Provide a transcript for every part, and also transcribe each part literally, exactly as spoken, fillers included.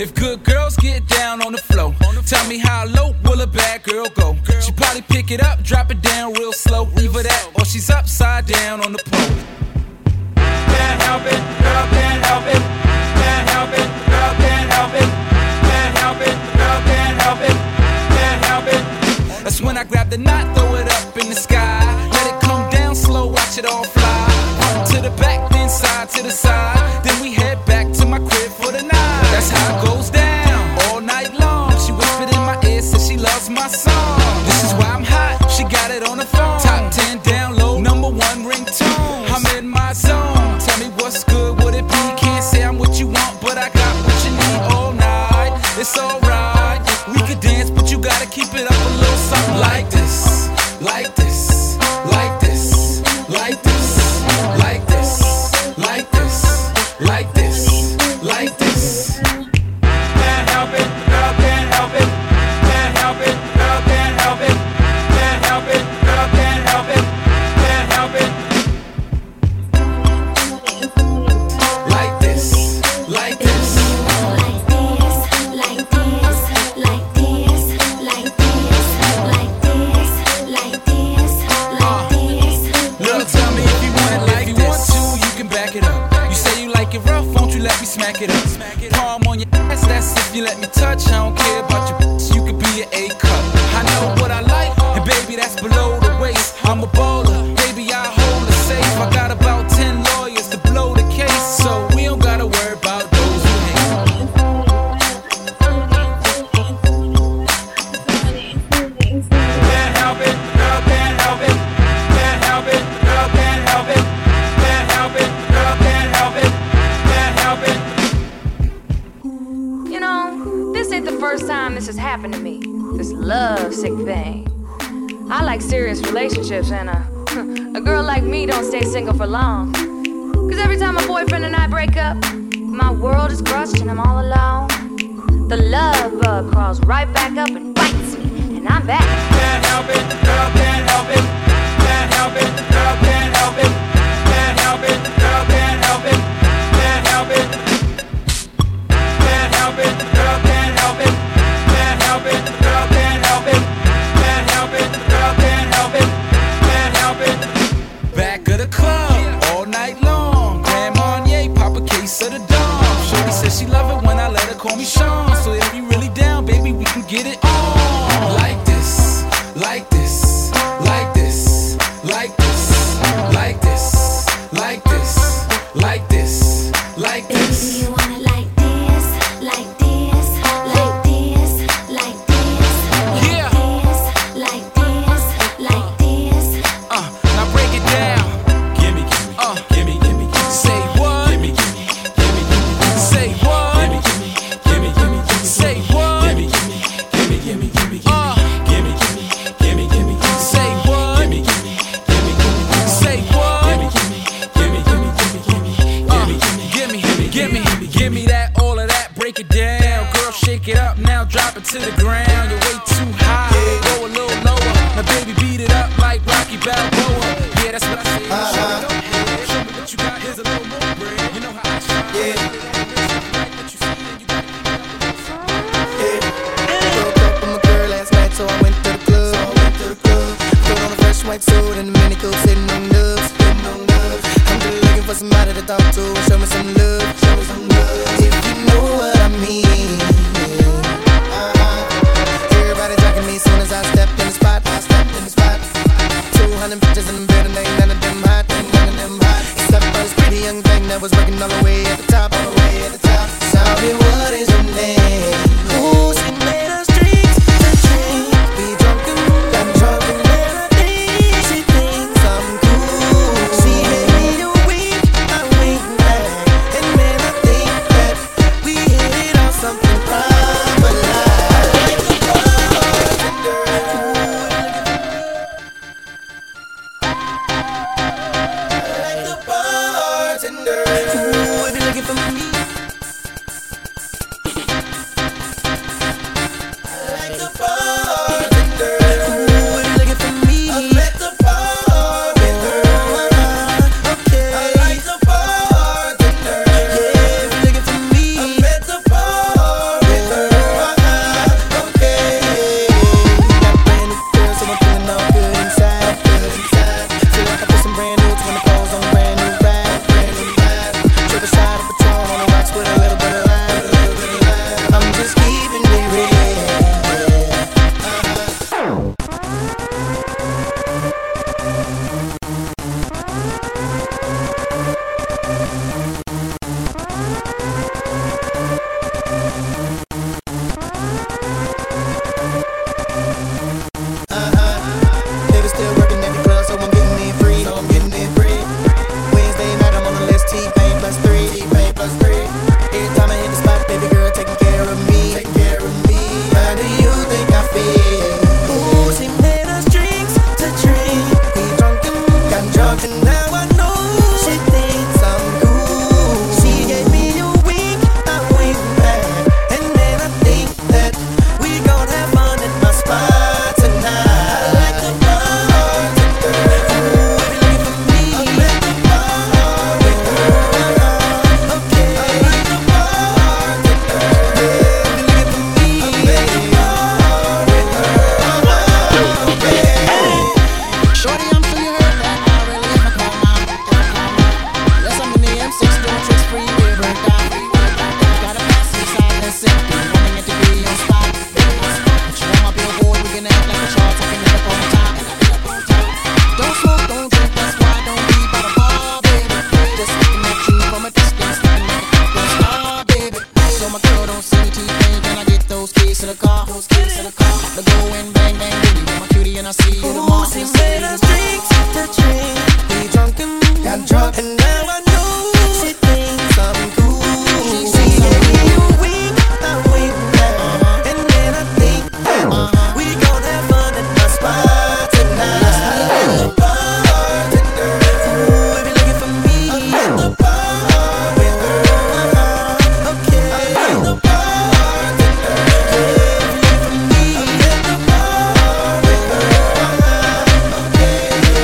If good girls get down on the floor, tell me how low will a bad girl go? She probably pick it up, drop it down real slow. Either that or she's upside down on the pole. Can't help it, girl can't help it. Can't help it, girl can't help it. Can't help it, girl can't help it. Can't help it. That's when I grab the knot, throw it up in the sky. Let it come down slow, watch it all fly. Front to the back, then side to the side. Then we head back to my crib for the night. That's how it goes down, all night long. She whispered in my ear, said she loves my song. This is why I'm hot, she got it on the phone. Top ten down low, number one ringtone. I'm in my zone, tell me what's good, would it be? Can't say I'm what you want, but I got what you need all night. It's alright, we could dance, but you gotta keep it up a little something like this. Like this, like this, like this, like this, like this, like this, like this. Can't help it, girl can't help it. Can't help it, girl can't help it. Can't help it, girl can't help it. Can't help it. Like this, like this. Let me smack it up. Palm on your ass, that's if you let me touch. I don't care about your bitch, you could be an A cup. I know what I like, and baby, that's below the waist. I'm a bowler, baby, I hold the safe. I got about ten lawyers to blow the case, so we don't gotta worry about those who hate. Can't help it, girl can't help it. Can't help it, girl can't help it. Can't help it, girl can't help it. You know, this ain't the first time this has happened to me. This love sick thing. I like serious relationships, and a, a girl like me don't stay single for long. Cause every time my boyfriend and I break up, my world is crushed and I'm all alone. The love bug crawls right back up and bites me, and I'm back. Can't help it, girl can't help it. Can't help it, girl can't help it. Can't help it, girl can't help it. Can't help it. Can't help it, girl can't help it. Can't help it, girl can't help it. Can't help it, girl can't help it. Can't help it. Back of the club, all night long. Grand Marnier, pop a case of the Dom. Shorty says she love it when I let her call me Sean. So if you really down, baby, we can get it on. Like this, like this, like this, like this, like this, like this, like this, like this. Baby, you want it like this, like this, like this, like this, Yeah. like this, like this. Uh, now break it down. Gimme, gimme, Uh, gimme, gimme, gimme. say what? Gimme, gimme, gimme, gimme, gimme. Say what? Gimme, gimme, gimme, gimme, gimme. Say what? Gimme, gimme, gimme, gimme, gimme, gimme. Uh. Gimme, gimme, gimme, gimme, gimme. Say what? Gimme, gimme, gimme, gimme, gimme. Say what? Gimme, gimme, gimme, gimme, gimme, gimme. Uh, Gimme, gimme, gimme, gimme that, all of that, break it down. Girl, shake it up now, drop it to the ground. You're way too high, go a little lower. Now, baby, beat it up like Rocky Balboa. Yeah, that's what I say. Show me don't hate. Show me what you got. Here's a little more bread. You know how I shine. Yeah. What you see and you gotta keep it up. Broke up with my girl last night, so I went to the club. So I went to the club. Put on a fresh white suit and a mini coupe, sitting on dubs, sitting on dubs. I'm just looking for somebody to talk to and show me some love, show me some love. If you know what I mean. Yeah. Uh-huh. Everybody jacking me soon as I stepped in the spot. I stepped in the spot. Two hundred bitches in the building, ain't none of them hot, ain't none of them hot. Except for this pretty young thing that was working all the way at the top, all the way at the top. Sorry, what is your name? Who's in the streets? The drink, be drunken, I'm drunken, and I think she thinks I'm cool. She made me a weak, I wink back, and man, I think that we hit it on something proper like the bartender. Ooh, She made us drink to drink, be drunk and got drunk, and now I know she thinks I'm cool. She gave me a wink, a wink back, and then I think that we gon' have fun at my spot tonight. I'm the bartender, ooh, if you're looking for me, I'm the bar with her. Okay, I'm the bartender, yeah, if you're looking for me, I'm at the bar with her. Okay.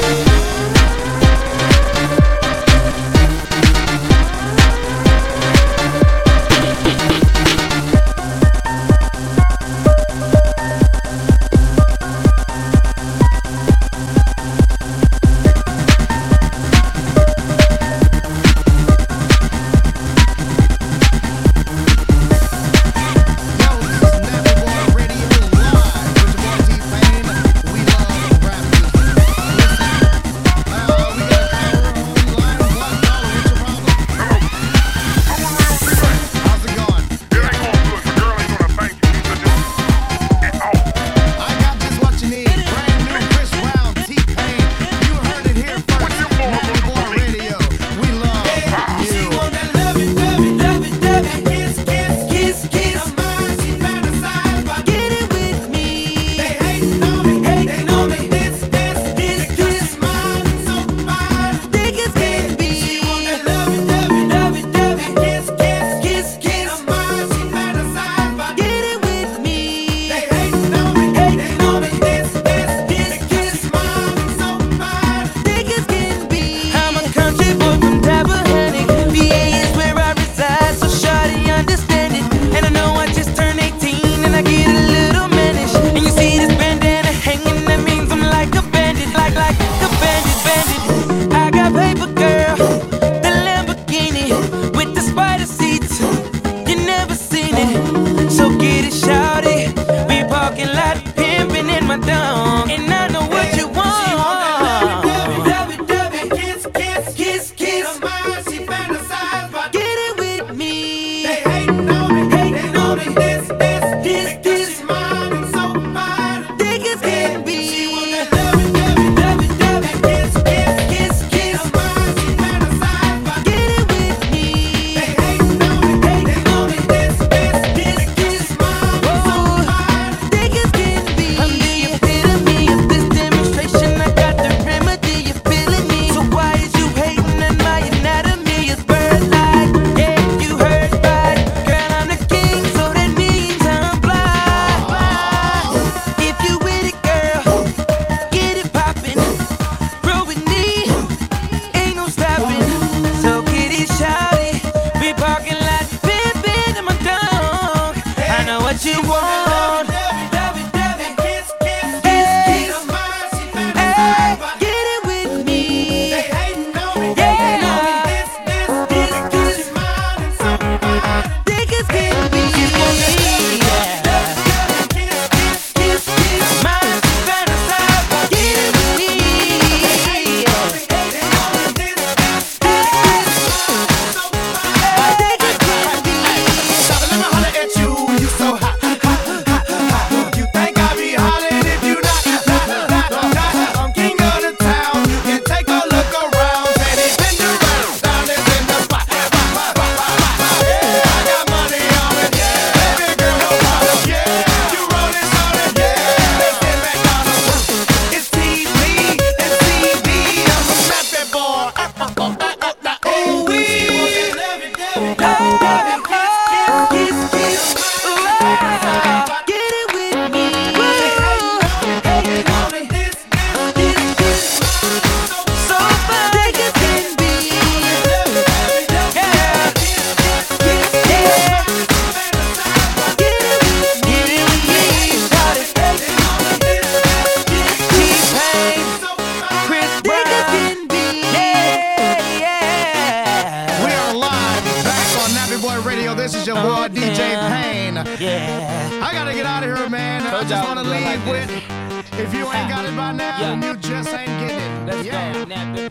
Yeah. I gotta get out of here, man. I just wanna leave with, if you ain't got it by now, then you just ain't getting it. Let's go.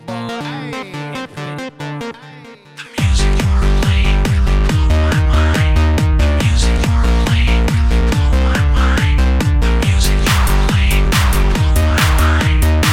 Hey. Music you're playing will blow my mind. The music you're playing will blow my mind.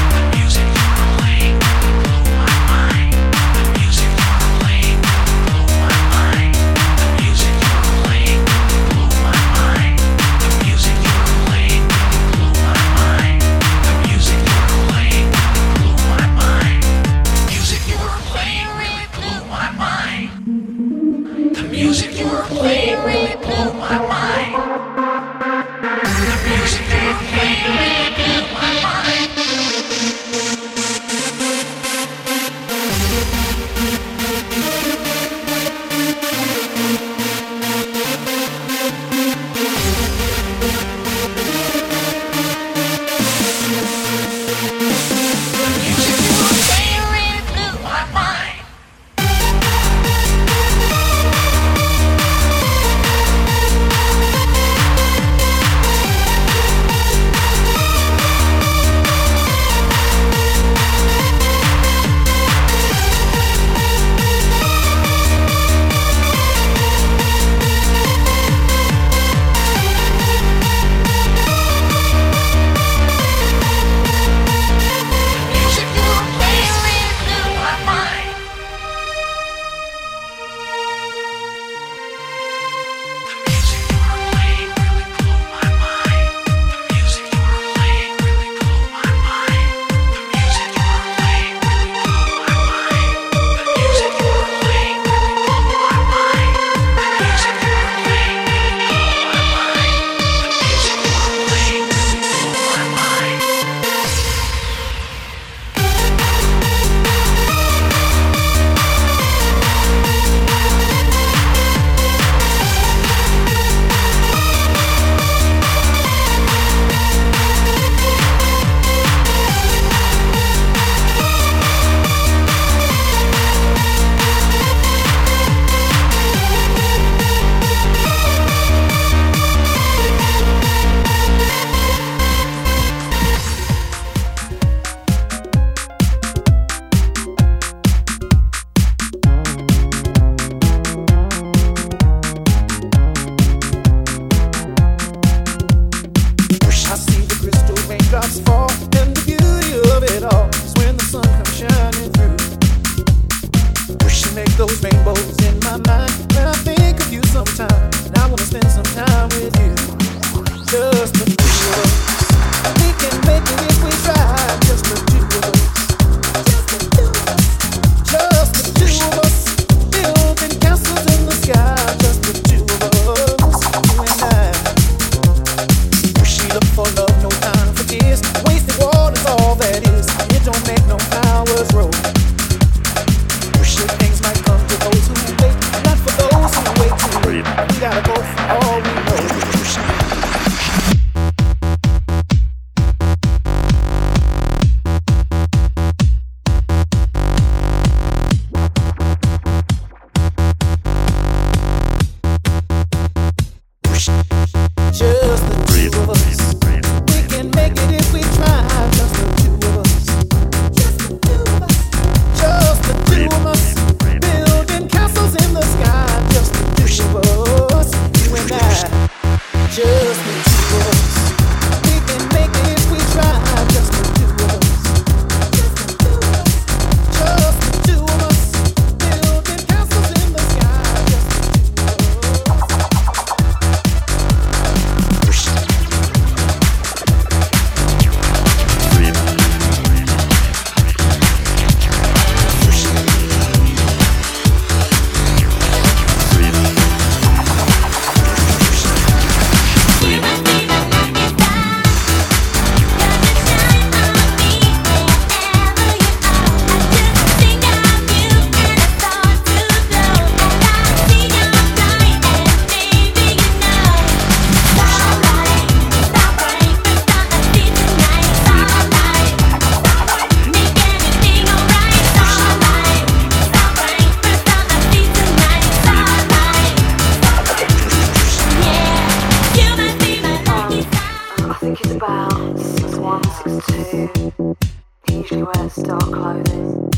usually wears dark clothing.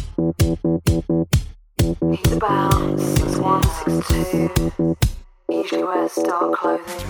He's about six one, six two. Usually wears dark clothing.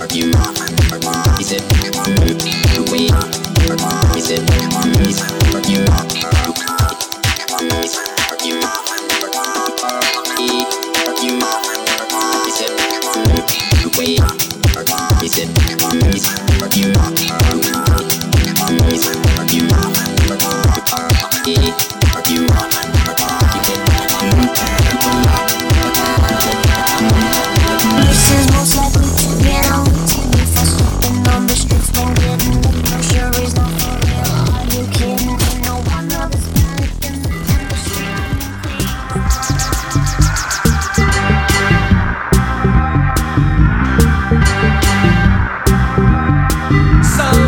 So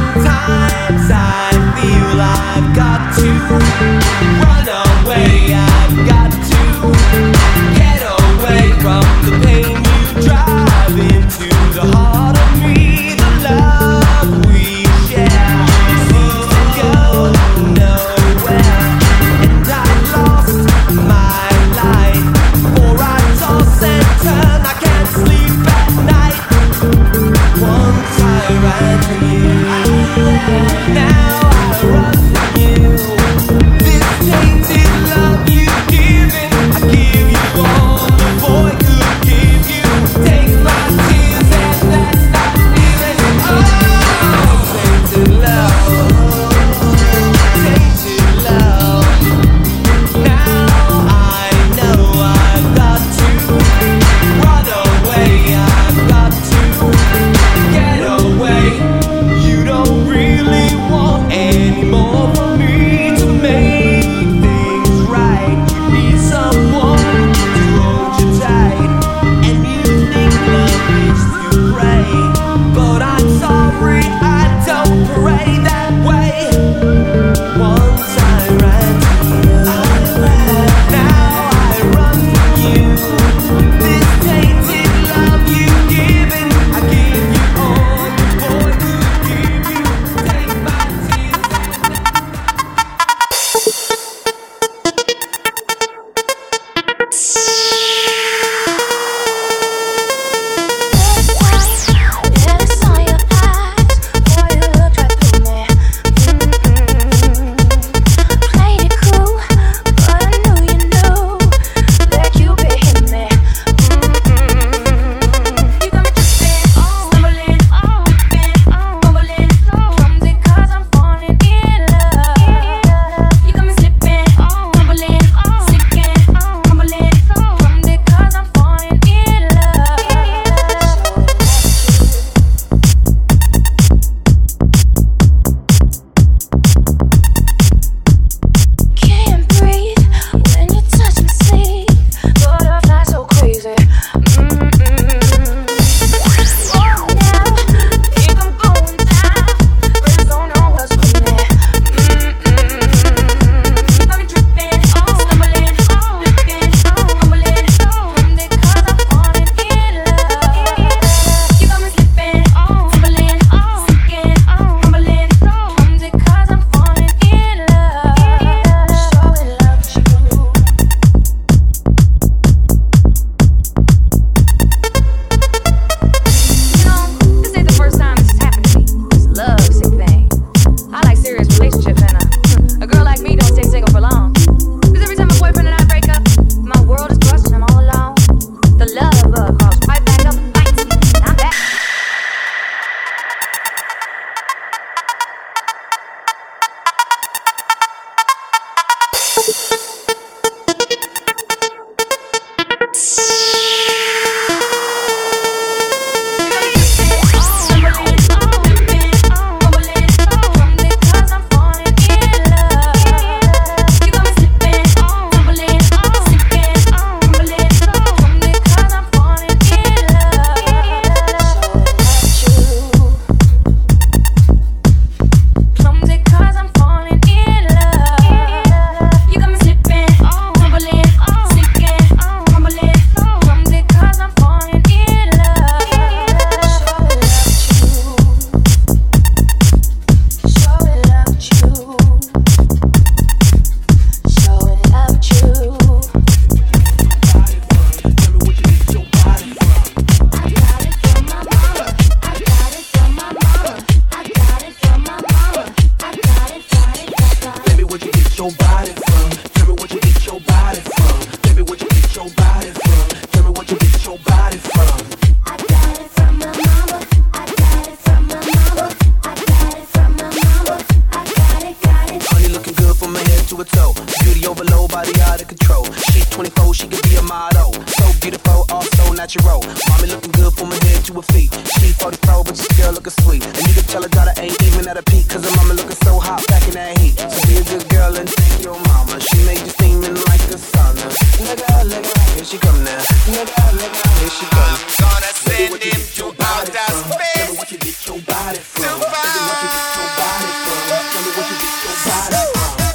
natural. Mommy looking good from her head to her feet. She forty-four, but she still looking sweet. And you can tell her daughter ain't even at a peak, cause her mama looking so hot back in that heat. So be a good girl and thank your mama. She made you steaming like the sauna. Look out, look out, here she come now. Look out, look out, here she comes. I'm gonna send him to outer space. Tell me what you get your body from. To Tell me what you get your body from. Tell me what you get your body from.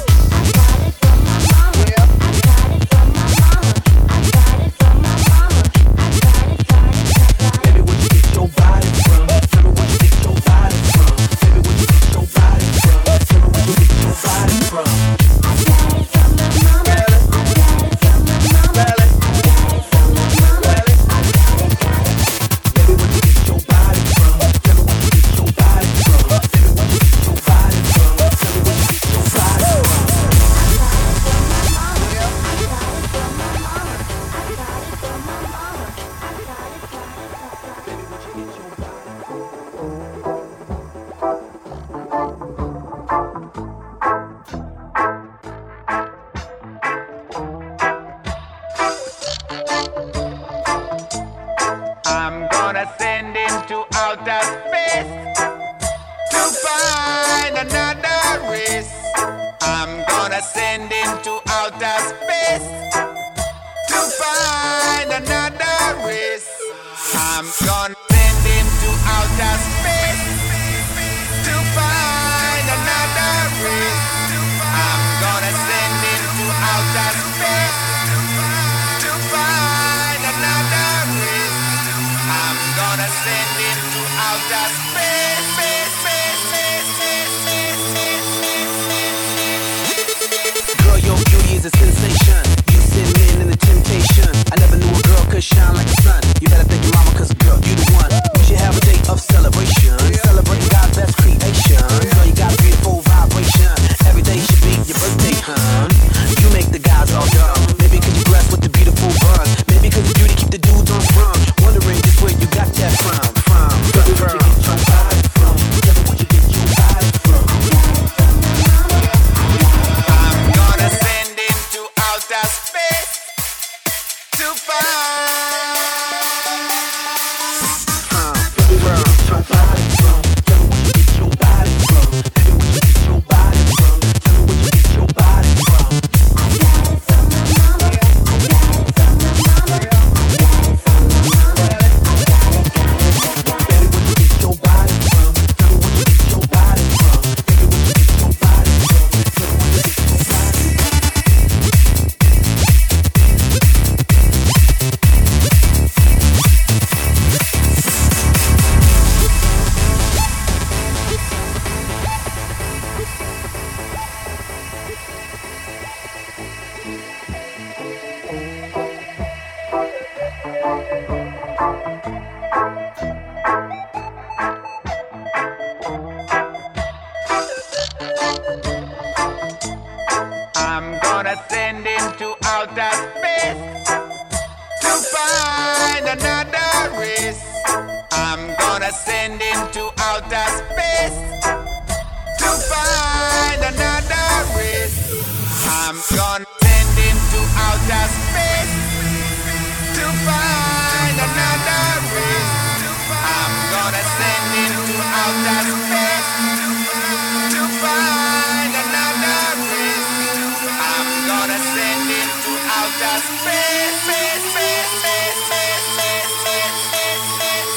I'm gonna send him to outer space to find another race. I'm gonna send him to outer space to find another race. I'm gonna send him to outer space to find another race. I'm gonna send him to outer space to find another race. I'm gonna send him to outer space, space, space, space, space, space. Girl, your beauty is a sensation. You send men in the temptation. I never knew a girl could shine like the sun. You better thank your mama, cause girl, you the one. We should have a day of celebration. Celebrating God's best creation. Girl, you got a beautiful vibration. Every day should be your birthday, huh? You make the guys all dumb. Maybe cause you're blessed with the beautiful bun. Maybe cause your beauty keep the dudes on sprung. Wondering just where you got that from. From, from, from. Where you get your body from? Tell me what you get your body from. I'm gonna send him to outer space to find. I'm gonna send him to outer space to find another race. I'm gonna send him to outer space to find another race. I'm gonna send him to outer space to find another race. I'm gonna send him to outer space to find another race. I'm gonna send him to outer space, space, space, space, space, space, space, space,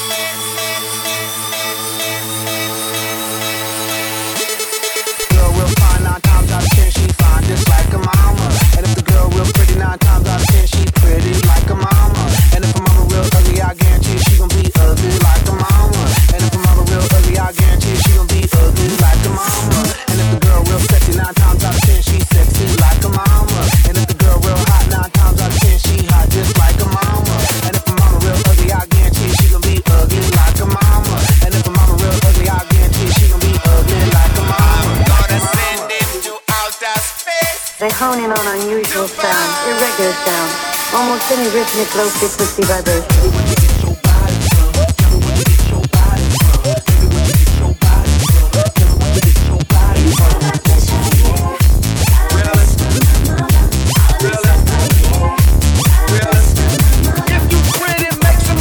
space. Girl real fine, nine times out of ten she fine just like a mama. And if the girl real pretty, nine times out of ten she pretty like a mama. And if her mama real ugly, I guarantee she gon' be ugly like a mama. And if her mama real ugly, I guarantee she gon' be ugly like a mama. And if the girl real sexy, nine times out of ten she sexy like a mama. And if the girl real hot, nine times out of ten she hot just like a mama. And if her mama real ugly, I guarantee she gon' be ugly like a mama. And if her mama real ugly, I guarantee she gon' be ugly like a mama. Gonna send him to outer space. They hone in on unusual sound, irregular sound, almost any rhythmic low frequency vibration. If you pretty, make some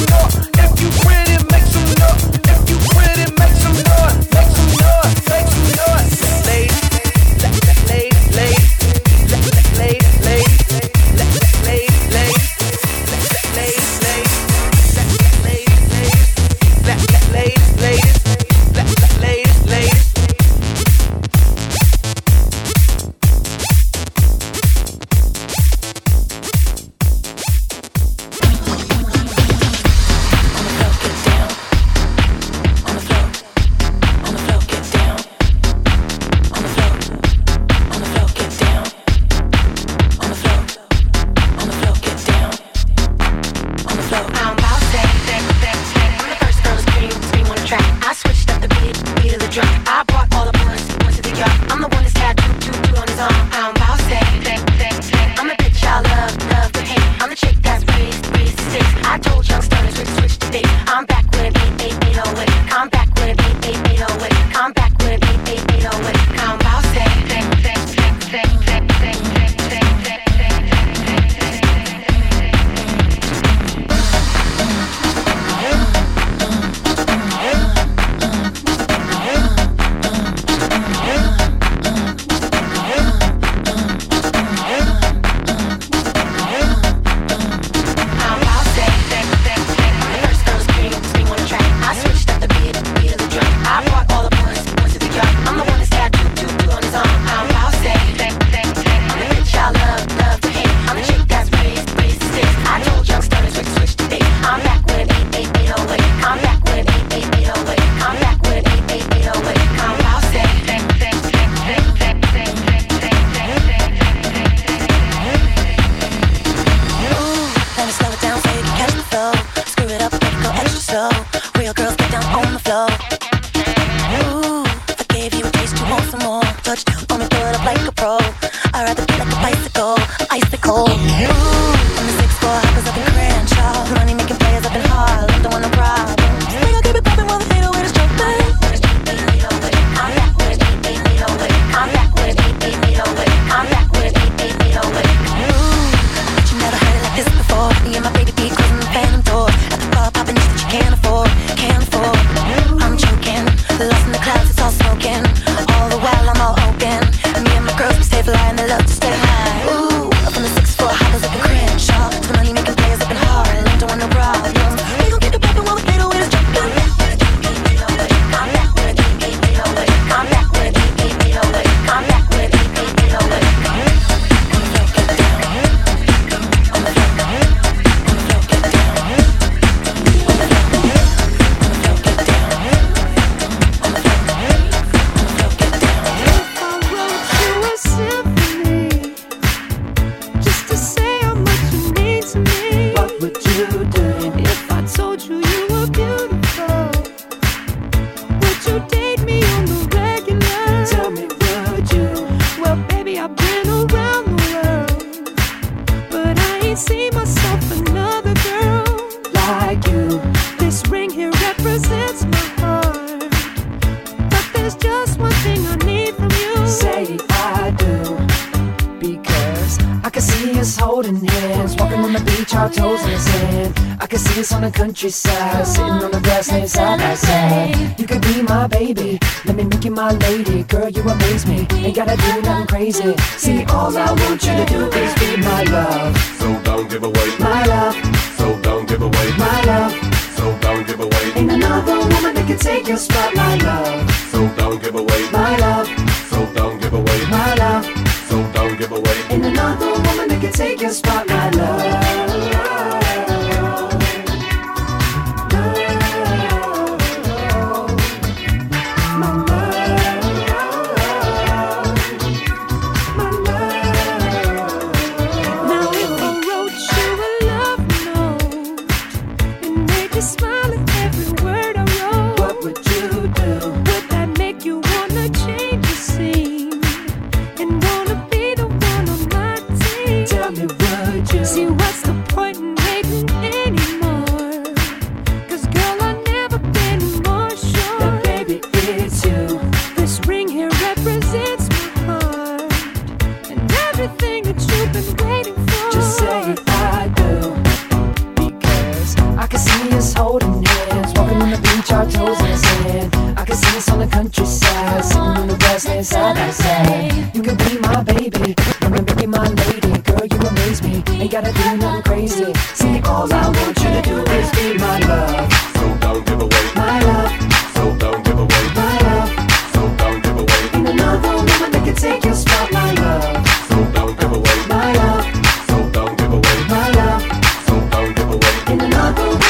on the beach, our toes in the sand. I can see us on the countryside, sitting on the grass laying side by side. You could be my baby, let me make you my lady. Girl, you amaze me, ain't gotta do nothing crazy. See, all I want you to do is be my love. So don't give away my love. So don't give away my love. So don't give away. Ain't another woman that can take your spot, my love. So don't give away my love. So don't give away my love. So don't give away. Ain't another woman that can take your spot, my love. Side by side, you can be my baby, let me make you my lady. Girl, you amaze me, ain't gotta do nothing crazy. See, all I want you to do is be my love. So don't give away my love. So don't give away my love. So don't give away. Ain't another woman that can take your spot, my love. So don't give away my love. So don't give away my love. So don't give away. Ain't another woman.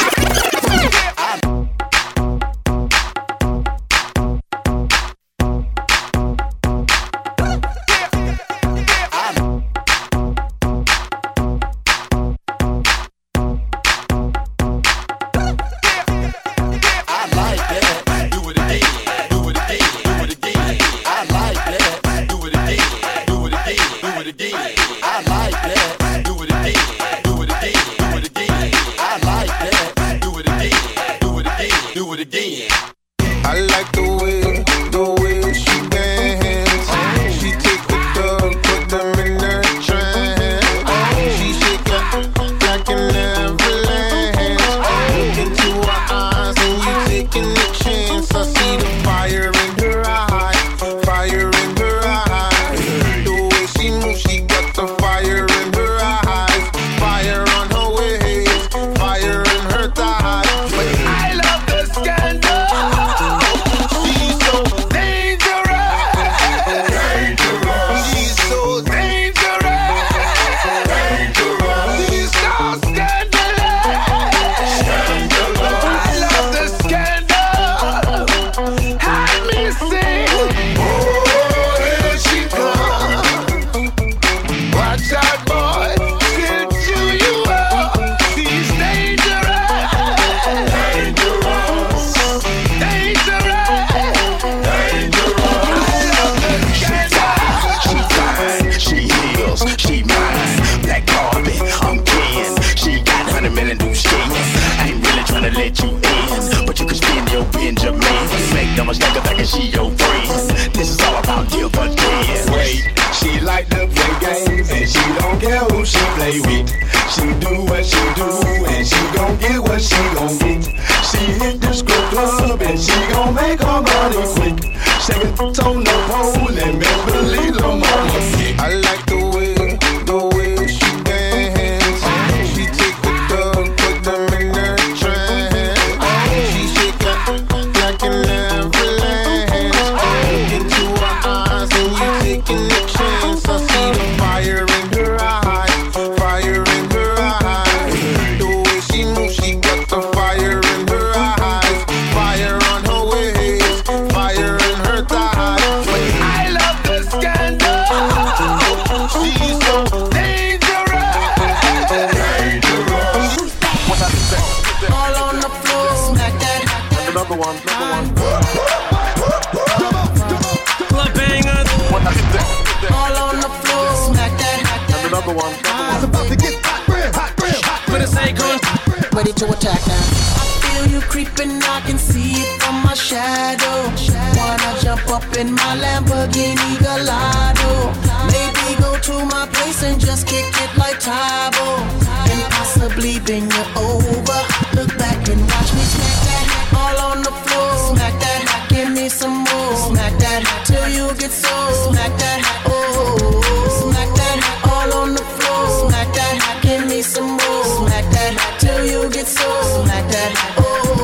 Ready to attack now. I feel you creeping, I can see it from my shadow. Wanna jump up in my Lamborghini Gallardo? Maybe go to my place place and just kick it like Tybo, and possibly bend you over. Look back and watch me smack that all on the floor. Smack that, give me some more. Smack that till you get so. Smack that, oh. Smack that all on the floor. Smack that, give me some more. Smack that till you get so. Smack that, oh.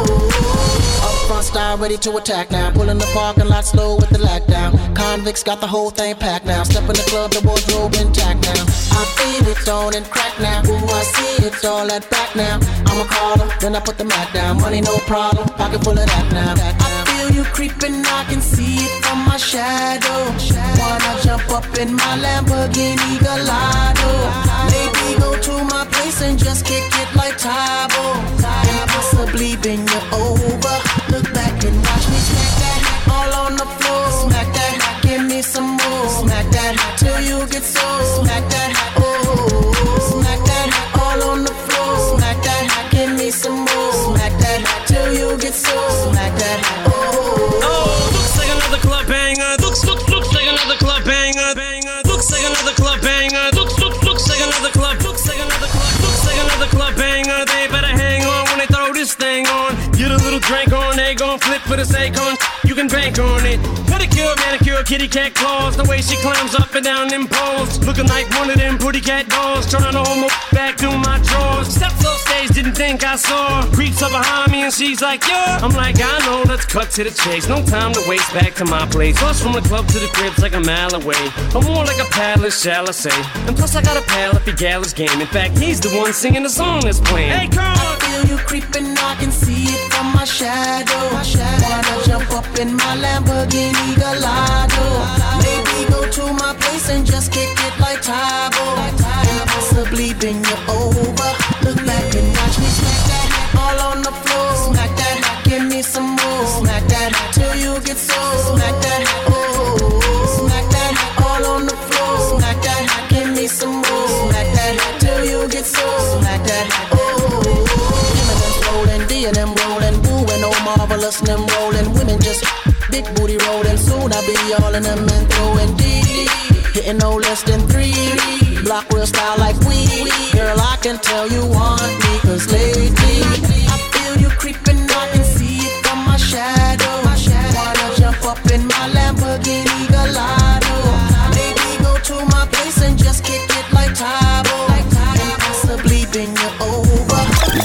Up front style ready to attack now. Pulling the parking lot slow with the lack down. Convicts got the whole thing packed now. Step in the club, the wardrobe intact now. I feel it on and crack now. Ooh, I see it's all at back now. I'ma call them, then I put the Mac down. Money no problem, pocket full of that now. That now. I feel you creeping, I can see it from my shadow. Wanna jump up in my Lamborghini Gallardo. Maybe go to my place and just kick it like Tybo, and possibly bend you over. Look back and watch me smack that all on the floor. Smack that, give me some more. Smack that till you get so. Smack that, oh. Smack that all on the floor. Smack that, give me some more. Smack that till you get so. Smack that, oh. Oh, looks like another club banger. Looks, looks, looks like another club banger. Banger. Looks like another club banger. Looks, looks, looks like another club. Looks like another club. Looks like another club banger. They better hang on when they throw this thing on. Get a little drink on, they gon' flip for the Akon. You can bank on it. Pedicure, manicure, kitty cat claws. The way she climbs up and down them poles, looking like one of them pretty cat dolls. Trying to hold my back through my drawers. Steps off stage, didn't think I saw. Creeps up behind me and she's like, yeah. I'm like, I know, let's cut to the chase. No time to waste, back to my place. Plus from the club to the crib's like a mile away. I'm more like a palace, shall I say. And plus I got a pal if he gal is game. In fact, he's the one singing the song that's playing. Hey, come on! I feel you creeping, I can see it from my shadow. My shadow. Wanna jump up in my Lamborghini Gallardo. Maybe go to my place and just kick it like Tybo, and possibly bend you over. Look back and watch me smack that all on the floor. Smack that, give me some more. Smack that till you get so. Smack that, oh. Smack that all on the floor. Smack that, give me some more. Smack that till you get so. Smack that, oh. Eminem's rolling, D and M rolling, Boo and oh marvelous and them rolling. Women just big booty rolling. Soon I be all in them and throwing D. Hitting no less than three. Block real style like we. Girl, I can tell you want me, cause lately I feel you creeping, I can see it from my shadow. Wanna jump up in my Lamborghini Gallardo. Maybe go to my place and just kick it like Tybo, and possibly bend you over.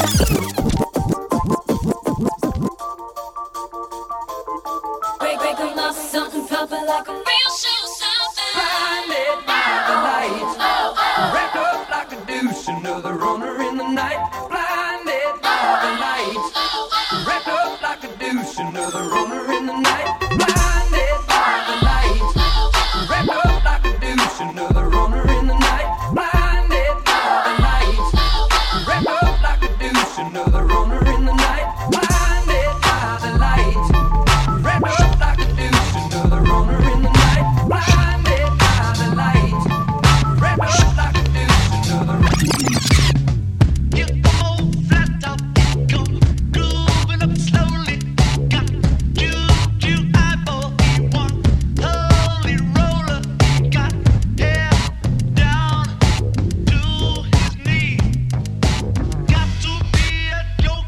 Break, break a muscle, something pumping like a real shoe, something. Blinded by the light, oh, oh. Wrapped up like a douche, another runner in the night. Blinded by the light, oh, oh. Wrapped up like a douche, another runner in the night. Blinded by the light, oh, oh. Wrapped up like a douche, another runner in the night. Blinded by the light, oh, oh. Wrapped up like a douche, another runner in the night. Blinded by the light, wrapped up like a douche, another runner in the night. Blinded by the light, wrapped up like a douche, another. Get the old flat top, go grooving up slowly. Got you, you eyeball, he one holy roller. Got hair down to his knee. Got to be at your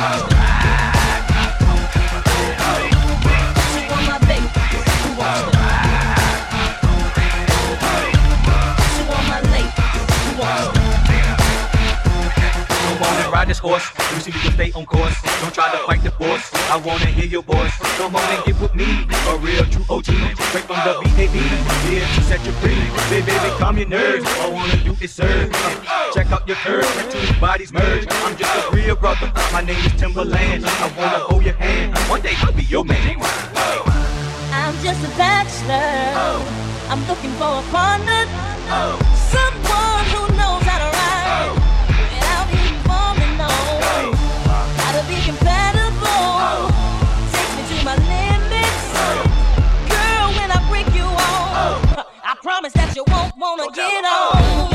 Ride this horse, you see we can stay on course. Don't try to fight the force. I wanna hear your voice. Come on and get with me, a real true O G. Straight from the B A B, here to set you free. Baby, baby, calm your nerves. All I wanna do is serve. Uh, check out your curves, two bodies merge. I'm just a real brother. My name is Timberland. I wanna hold your hand. One day I'll be your man. I'm just a bachelor. Oh. I'm looking for a partner. Oh. Someone who knows how to ride without even falling on. Gotta be compatible. Take me to my limits. Girl, when I break you on, I promise that you won't wanna get on.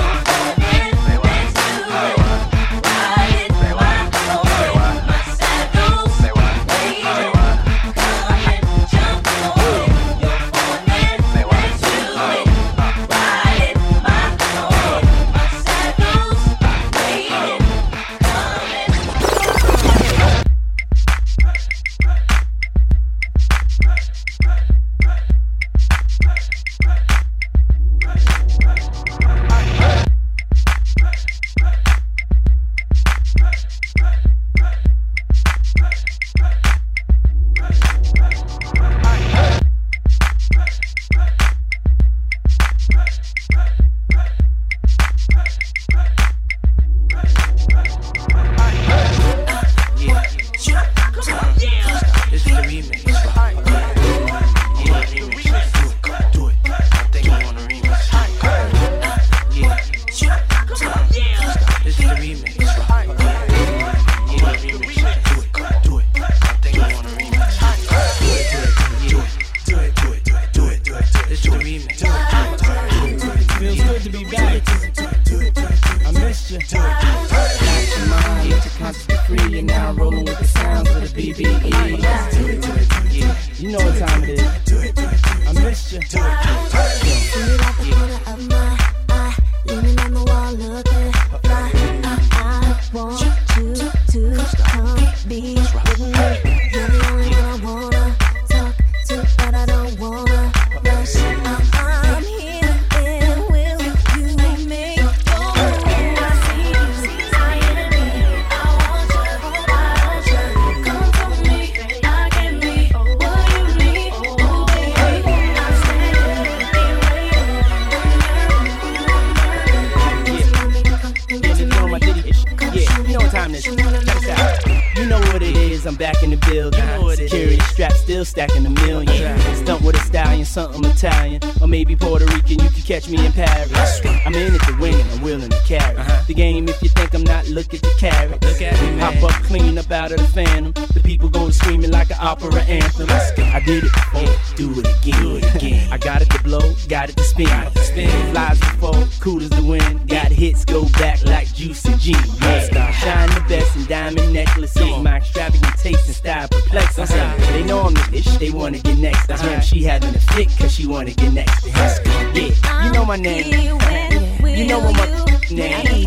Stacking a million, stunt with a stallion, something Italian, or maybe Puerto Rican. You can catch me in Paris. I'm in it to win and I'm willing to carry uh-huh. the game. If you think I'm not, look at the carrots. Look at me, man. Hop up clean up out of the phantom. The people go to screaming like an opera anthem. I did it before, do it again. Do it again. I got it to blow, got it to spin. Got it to spin. Flies before, cool as the wind. Got hits go back like Juicy G. Yeah, shine the best in diamond necklaces. My extravagant taste and style perplex. They know I'm the ish, they wanna get next to him. She having a fit cause she wanna get next to him. Yeah, you know my name. You know what my name.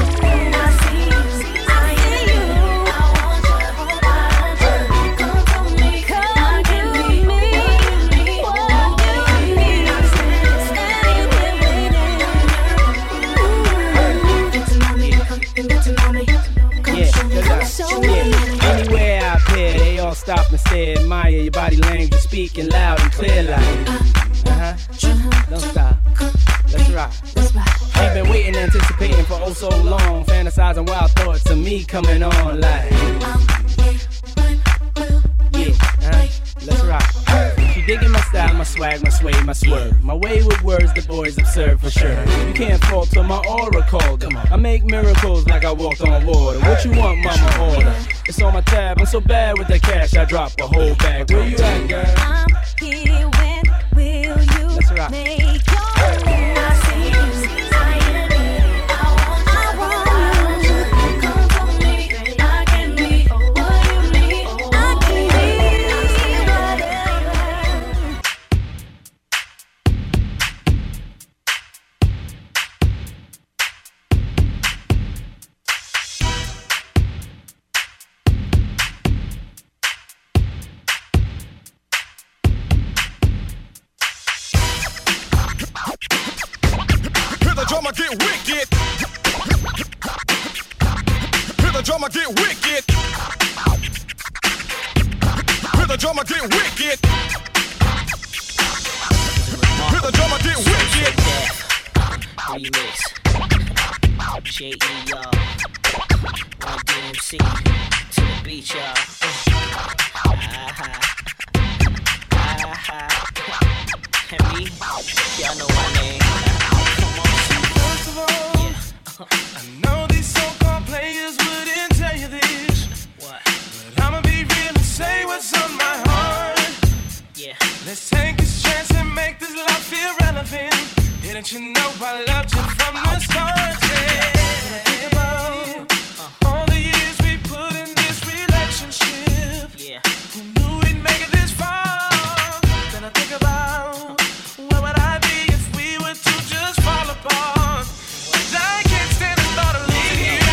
Anywhere I appear, they all stop and stare, admire your body language, speaking loud and clear like uh-huh, don't stop, let's rock. She's been waiting, anticipating for oh so long, fantasizing wild thoughts of me coming on like yeah, uh-huh, let's rock. She digging my style, my swag, my sway, my swerve. My way with words, the boys observe for sure. You can't fault till my aura called. I make miracles like I walked on water. What you want, mama, order? It's on my tab, I'm so bad with the cash, I drop a whole bag. Where you at, girl? I'm here, when will you let's rock. Make your move? I see you, I am here, I want you. Come for me, I can be what you need. I can be whatever. With the drummer get wicked. With the drummer get wicked. Remix. J E y'all. One D M C to the beat, y'all. Ah-ha. Ah-ha. And me, y'all know my name. First of all, yeah. I know these so-called players wouldn't tell you this. What? But I'ma be real and say what's on my heart. Yeah. Let's take this chance and make this love feel relevant. Didn't you know I loved you from the start? Yeah. Think about all the years we put in this relationship. Yeah. Who knew we'd make it this far? Then I think about where would I be if we were to just fall apart? I can't stand the thought of losing you.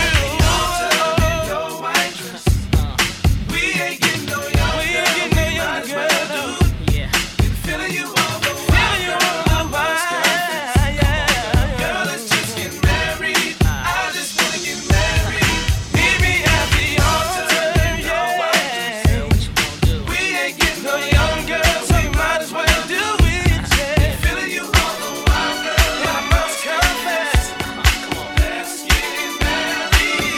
We ain't getting no younger. We ain't getting no younger, girl. Yeah. Been feeling you all the while. Feeling you all the while. Yeah. Girl, let's just get married. I just wanna get married. Meet me at the altar. Yeah. We ain't getting no younger, so you might as well do it. Yeah. Feeling you all the while, girl. And I must confess. Let's get married.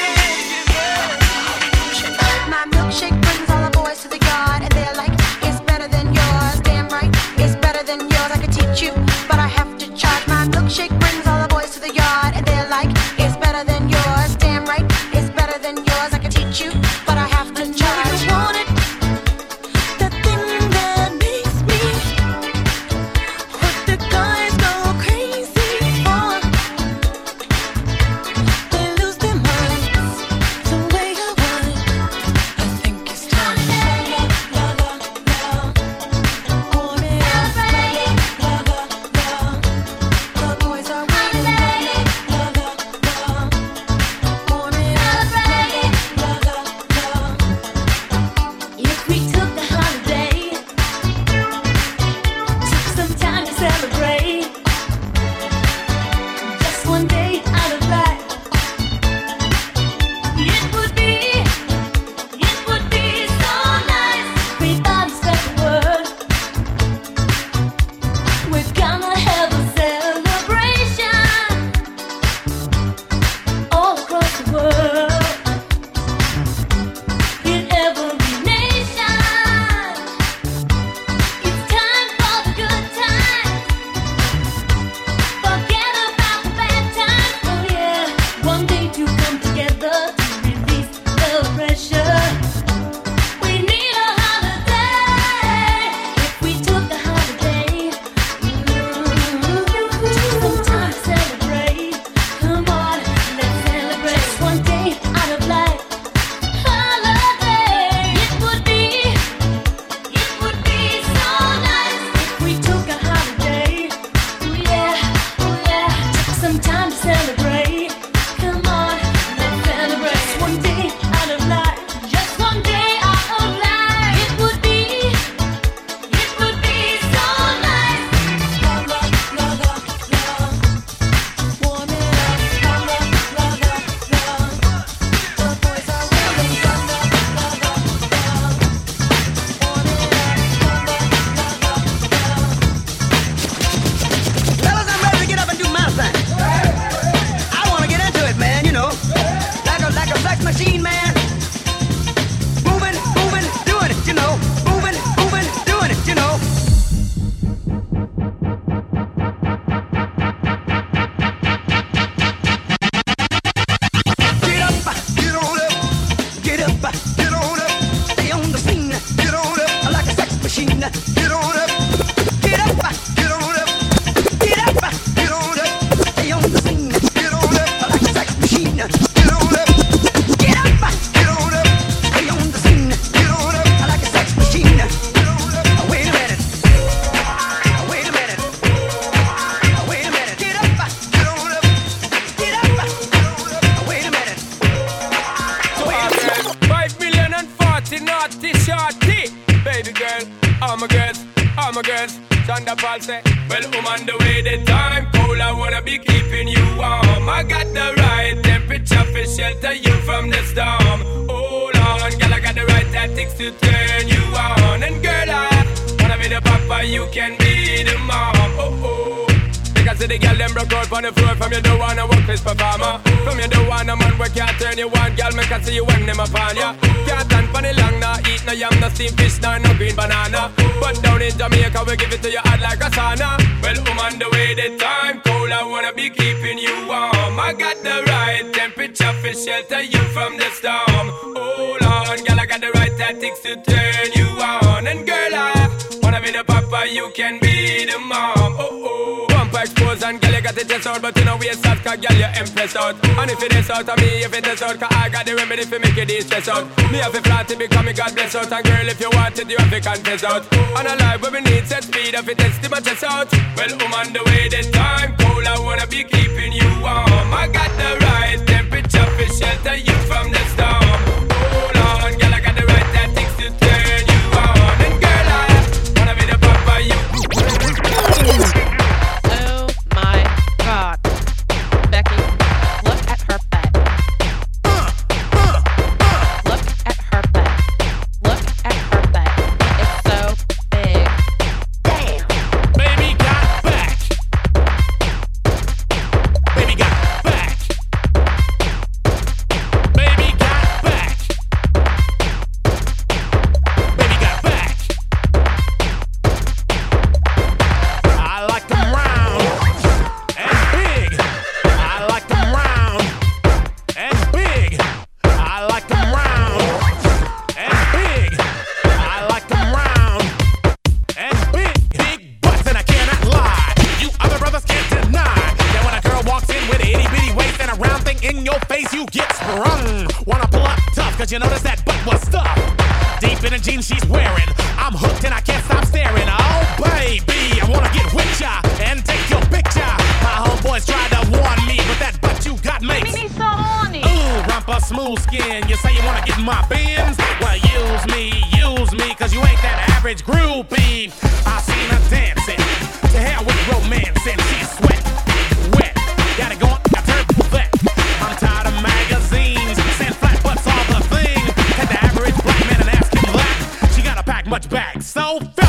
My milkshake brings all the boys to the yard, and they're like, it's better than yours. Damn right, it's better than yours. I could teach you, but I have to charge. My milkshake brings all the boys to the yard, and they're like, it's better than yours. Damn right, it's better than yours. I could teach you, but I have to charge. You want it? The thing that makes me what the guys go crazy for. They lose their minds the way I want. I think it's time. Warm it up, the boys are waiting. Warm it up. If we took a holiday, took some time to celebrate, just one day out of life, it would be, it would be so nice. We thought it's special word. We're gonna have a celebration all across the world. In every nation, it's time for the good times. Forget about the bad times. Oh yeah, one day to come together to release the pressure. We need a holiday. If we took a holiday, some time to celebrate. Come on, let's celebrate. Just one day out of life. Holiday, it would be, it would be so nice if we took a holiday. Oh yeah, oh yeah, took some time to celebrate. Come on, let's celebrate. Just one day out of life, just one day out of life. It would be, it would be so nice. Love, love, love, love, love. Warm it up. Love, love, love, love, love. The boys are waiting. Love, love, love, love, love. Warm it up. Love, love, love, love, love. Fellas, I'm ready to get up and do my thing. I want to get into it, man, you know. Like a, like a sex machine, man. Moving, moving, doing it, you know. Moving, moving, doing it, you know. Get up, get on up. Get up, get on up. Stay on the scene. Get on up. Like a sex machine. Get on up. Get up, get on up. Get up, get on up. Stay on the scene. Get on up. Like a sex machine. Get on up. Get up, get on up. Stay on the scene. Get on up. Like a sex machine. Wait a minute. Wait a minute. Wait a minute. Get up, get on up. Get up. Wait a minute. Five million and forty naughty shorty. Baby girl, all my girls, all my girls. Shonda Paul say, well, I'm on the way, the time cold. I wanna be keeping you warm. I got the right temperature for shelter you from the storm. Hold on. tactics to turn you on. And girl, I wanna be the papa, you can be the mom. Oh oh. Because the girl them broke out on the floor. From you don't wanna work this performer. From you don't wanna man where can't turn you on. Girl, make I see you when them upon ya. Can't stand for the long, nah eat no yam, no steamed fish, nah no green banana. But down in Jamaica we give it to you hot like a sauna. Well, I'm on the way, the time cold, I wanna be keeping you warm. I got the right temperature for shelter you from the storm. Hold on, girl, I got the right tactics to turn you on. And girl, I wanna be the papa, you can be the mom. Oh oh. Expose and girl you got it test out, but you know we start cause girl you impress out. And if it is out of me, if it is out, cause I got the remedy for make it de-stress out. Me have a flat to become me God bless out. And girl if you want it, you have to confess out. And a life where we need set speed, if it is to my chest out. Well, I'm on the way, the time cold, I wanna be keeping you warm. I got the right temperature for shelter you from the storm. Hold on, girl, I got the right tactics to turn you on. And girl, I wanna be the papa, you God. Becky, look at her back. Look at her back. Look at her back. It's so big. Damn. Baby got back. Baby got back. Baby got back. Baby got back. I like them round. I like them round and big. I like them round and big. I like them round and big. Big butts and I cannot lie. You other brothers can't deny that when a girl walks in with a itty bitty waist and a round thing in your face, you get sprung. Wanna pull up tough cause you notice that butt was stuffed deep in the jeans she's wearing. I'm hooked and I can't stop staring. Oh baby, I wanna get with ya and take your picture. My homeboys tried to warn me, but that butt you got makes me so horny. Ooh, rumpa smooth skin. You say you wanna get in my bins? Well, use me, use me, cause you ain't that average groupie. I seen her dancing. To hell with romance and she's sweat, wet. Got it going, got her vet. I'm tired of magazines. Sand flat butts all the thing. Take the average black man and ask him that. She got a pack much back, so